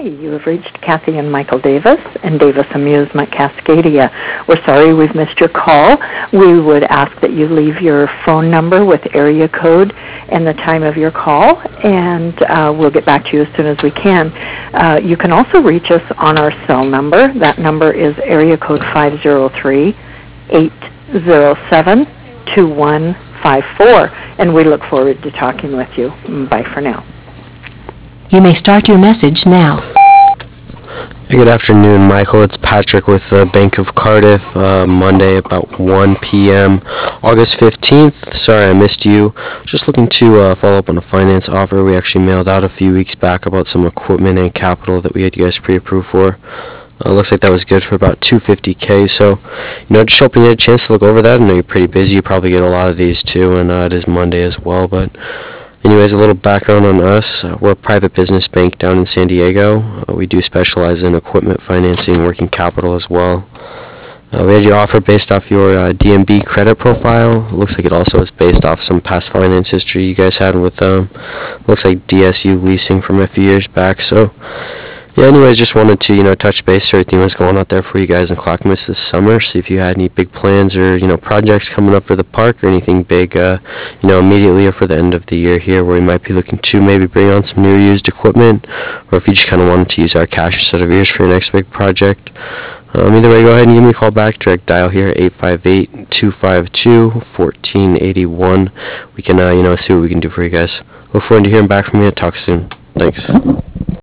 You have reached Kathy and Michael Davis and Davis Amusement Cascadia. We're sorry we've missed your call. We would ask that you leave your phone number with area code and the time of your call, and we'll get back to you as soon as we can. You can also reach us on our cell number. That number is area code 503-807-2154, and we look forward to talking with you. Bye for now. You may start your message now. Hey, good afternoon, Michael. It's Patrick with the Bank of Cardiff. Monday about 1 p.m. August 15th. Sorry I missed you. Just looking to follow up on a finance offer we actually mailed out a few weeks back about some equipment and capital that we had you guys pre-approved for. Looks like that was good for about $250K. So, just hoping you had a chance to look over that. I know you're pretty busy. You probably get a lot of these too, and it is Monday as well. But anyways, a little background on us. We're a private business bank down in San Diego. We do specialize in equipment financing, working capital as well. We had your offer based off your DMB credit profile. It looks like it also is based off some past finance history you guys had with looks like DSU leasing from a few years back. So yeah, anyways, just wanted to, touch base, see everything was going out there for you guys in Clackamas this summer, see if you had any big plans or, projects coming up for the park or anything big, immediately or for the end of the year here where you might be looking to maybe bring on some new or used equipment, or if you just kind of wanted to use our cash instead of yours for your next big project. Either way, go ahead and give me a call back, direct dial here, 858-252-1481. We can, see what we can do for you guys. Look forward to hearing back from you. Talk soon. Thanks.